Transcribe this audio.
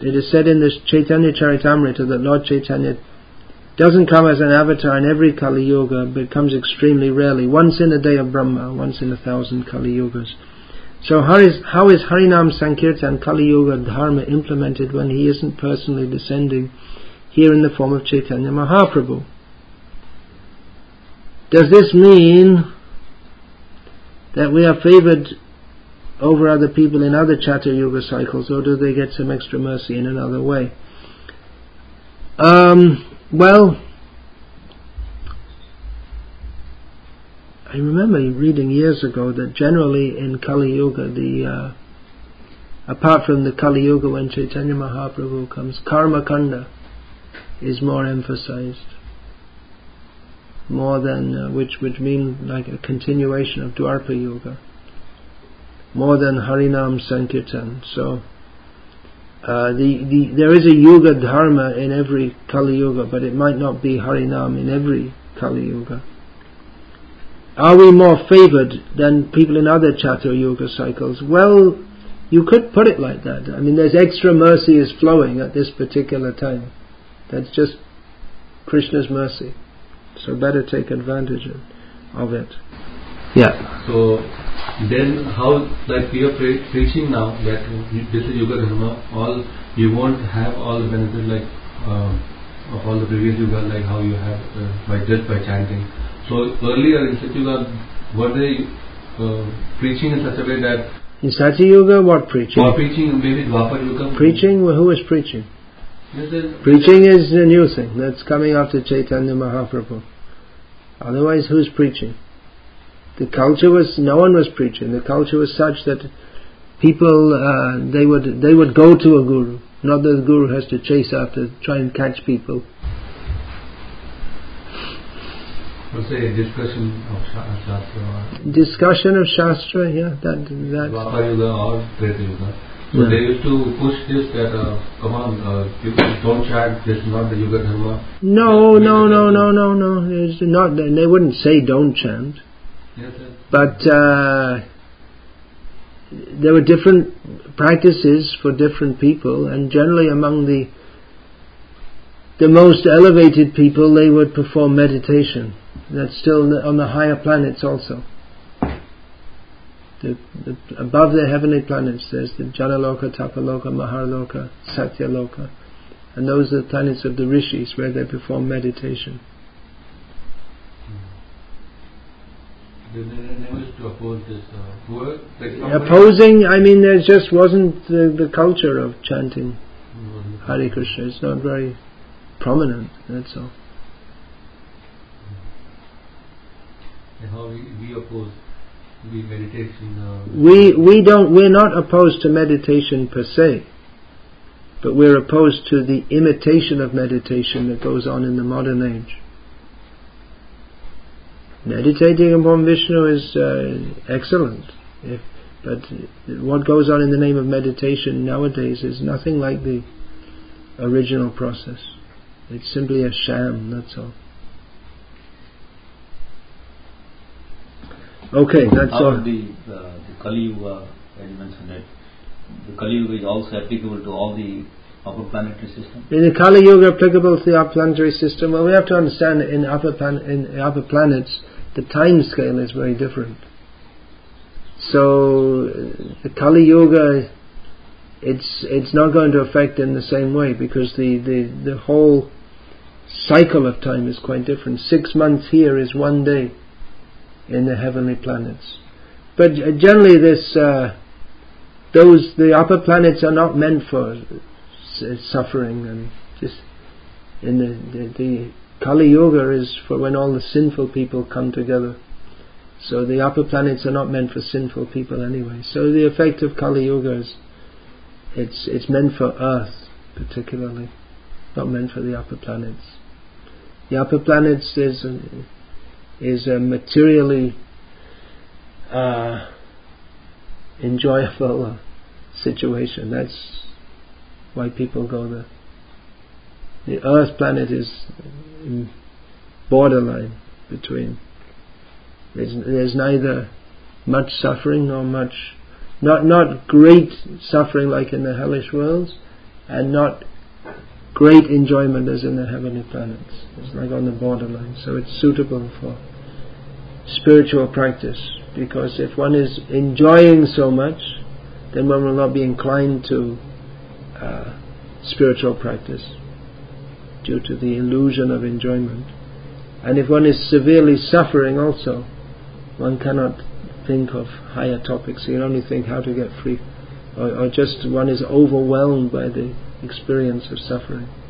it is said in this Chaitanya Charitamrita that Lord Chaitanya doesn't come as an avatar in every Kali Yuga, but comes extremely rarely, once in a day of Brahma, once in 1,000 Kali Yugas. So how is Harinam Sankirtan Kali Yuga Dharma implemented when he isn't personally descending here in the form of Chaitanya Mahaprabhu? Does this mean that we are favored over other people in other Chatur Yuga cycles, or do they get some extra mercy in another way? Well, I remember reading years ago that generally in Kali Yuga, apart from the Kali Yuga when Chaitanya Mahaprabhu comes, Karma Kanda is more emphasized, more than which means like a continuation of Dwapara Yuga, more than Harinam Sankirtan. So there is a Yuga Dharma in every Kali Yuga, but it might not be Harinam in every Kali Yuga. Are we more favored than people in other Chatur Yuga cycles? Well, you could put it like that. I mean, there's extra mercy is flowing at this particular time. That's just Krishna's mercy. So better take advantage of it. Yeah. So then how, like we are preaching now that this is Yuga Dharma, all you won't have all the benefits like of all the previous Yuga, like how you have by chanting. So earlier in Satyuga, were they preaching in such a way that... In Satyuga, what preaching? Or preaching, maybe Dwapara Yuga? Preaching? Well, who is preaching? Yes, preaching is a new thing. That's coming after Chaitanya Mahaprabhu. Otherwise, who's preaching? The culture was... No one was preaching. The culture was such that people, they would go to a guru. Not that the guru has to chase after, try and catch people. Let's say discussion of Shastra. Discussion of Shastra, yeah, that. Dwapara Yuga or Treta Yuga. So they used to push this that, come on, don't chant, this is not the Yuga Dharma. No. It's not, they wouldn't say don't chant. Yes, sir. But there were different practices for different people, and generally among the most elevated people, they would perform meditation. That's still on the higher planets also. Above the heavenly planets, there's the Janaloka, Tapaloka, Maharloka, Satyaloka, and those are the planets of the rishis where they perform meditation. They never used to oppose this. Opposing, I mean, there just wasn't the culture of chanting Hare Krishna. It's not very prominent, that's all. How we oppose the meditation? We're not opposed to meditation per se, but we're opposed to the imitation of meditation that goes on in the modern age. Meditating upon Vishnu is excellent, but what goes on in the name of meditation nowadays is nothing like the original process. It's simply a sham, that's all. Okay, that's all. The Kali Yuga, as you mentioned that, the Kali Yuga is also applicable to all the upper planetary system? In the Kali Yuga applicable to the upper planetary system, well, we have to understand that in upper planets, the time scale is very different. So, the Kali Yuga, it's not going to affect in the same way, because the whole cycle of time is quite different. 6 months here is 1 day in the heavenly planets. But generally the upper planets are not meant for suffering, and just in the Kali Yuga is for when all the sinful people come together. So the upper planets are not meant for sinful people anyway. So the effect of Kali Yuga is it's meant for Earth particularly, not meant for the upper planets. The upper planets is a materially enjoyable situation. That's why people go there. The Earth planet is borderline between. There's neither much suffering nor much, not great suffering like in the hellish worlds, and not great enjoyment as in the heavenly planets. It's like on the borderline. So it's suitable for spiritual practice, because if one is enjoying so much, then one will not be inclined to spiritual practice due to the illusion of enjoyment. And if one is severely suffering also, one cannot think of higher topics. You can only think how to get free, or just one is overwhelmed by the experience of suffering.